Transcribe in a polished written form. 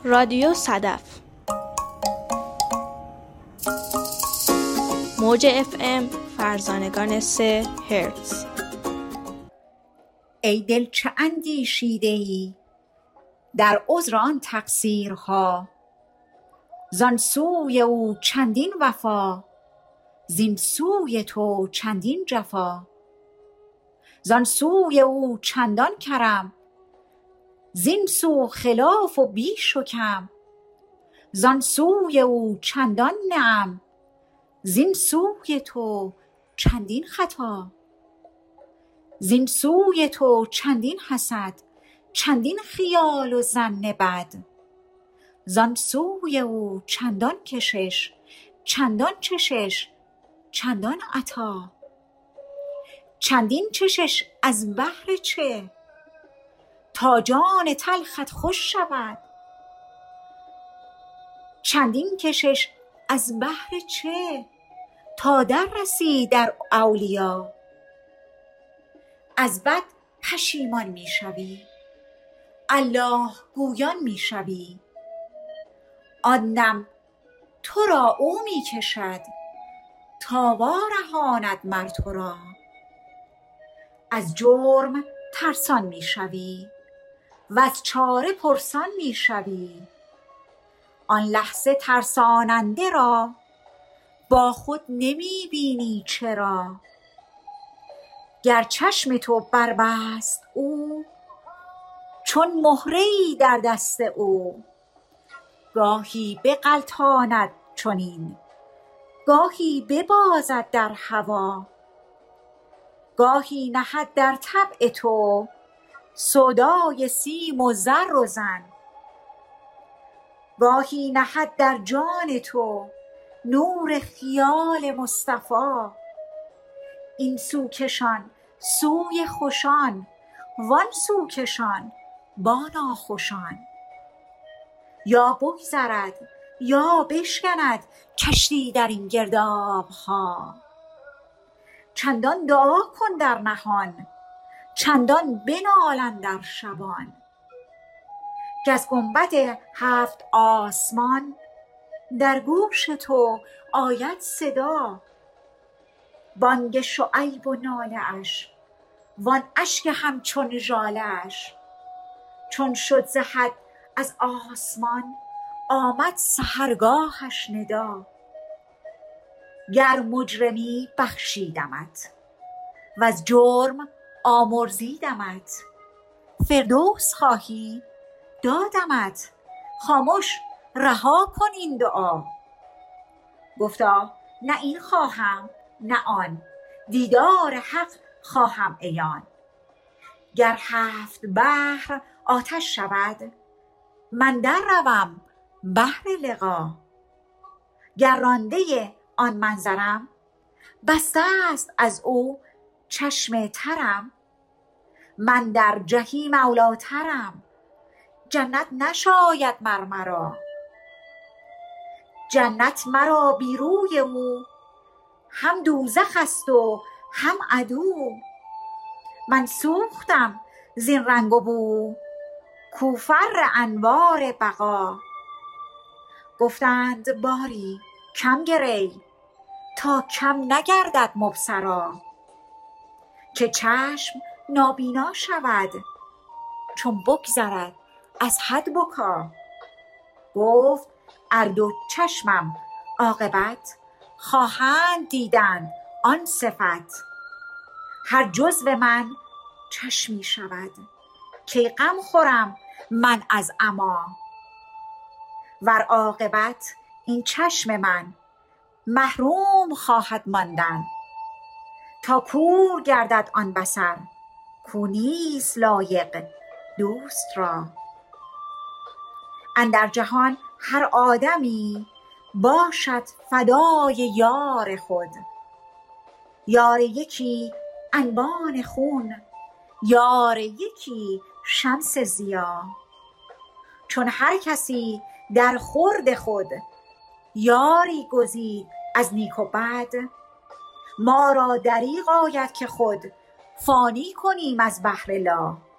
رادیو صدف موج FM فرزانگان 3 هرتز. ای دل چه اندیشیده ای در عذر آن تقصیرها، زان سوی او چندین وفا، زین سوی تو چندین جفا. زان سوی او چندان کرم، زین سو خلاف و بیش و کم. زان سوی او چندان نعم، زین سوی تو چندین خطا. زین سوی تو چندین حسد، چندین خیال و ظن بد. زان سوی او چندان کشش، چندان چشش، چندان عطا. چندین چشش از بهر چه؟ تا جان تلخت خوش شود. چندین کشش از بهر چه؟ تا در رسی در اولیا. از بد پشیمان می شوی، الله گویان می شوی. آن دم تو را او می کشد، تا وارهاند مر تو را. از جرم ترسان می شوی، وز چاره پرسان می شوی. آن لحظه ترساننده را، با خود نمی بینی چرا. گر چشم تو بربست او، چون مهره‌ای در دست او. گاهی بغلطاند چنین، گاهی ببازد در هوا. گاهی نهد در طبع تو، سودای سیم و زر و زن. گاهی نهد در جان تو، نور خیال مصطفی. این سو کشان سوی خوشان، وان سو کشان با ناخوشان. یا بگذرد یا بشکند کشتی در این گردابها. چندان دعا کن در نهان، چندان بنال اندر شبان. کز گنبد 7 آسمان، در گوش تو آید صدا. بانگ شعیب و ناله اش، وان اشک همچون ژاله اش. چون شد ز حد از آسمان، آمد سحرگاهش ندا. گر مجرمی بخشیدمت، وز جرم آمرزیدمت. فردوس خواهی دادمت، خامش رها کن این دعا. گفتا نه این خواهم نه آن، دیدار حق خواهم عیان. گر 7 بحر آتش شود، من در روم بهر لقا. گر رانده آن منظرم، بسته است از او چشم ترم. من در جحیم اولیترم، جنت نشاید مر مرا. جنت مرا بی روی او، هم دوزخ است و هم عدو. من سوختم زین رنگ و بو، کو فر انوار بقا. گفتند باری کم گری، تا کم نگردد مبصرا. که چشم نابینا شود، چون بگذرد از حد بکا. گفت ار دو چشمم عاقبت، خواهند دیدن آن صفت. هر جزو من چشمی شود، کی غم خورم من از عمی. ور عاقبت این چشم من، محروم خواهد ماندن. تا کور گردد آن بصر، کو نیست لایق دوست را. اندر جهان هر آدمی، باشد فدای یار خود. یار یکی انبان خون، یار یکی شمس ضیا. چون هر کسی در خورد خود، یاری گزید از نیک و بد. ما را دریغ آید که خود، فانی کنیم از بهر لا.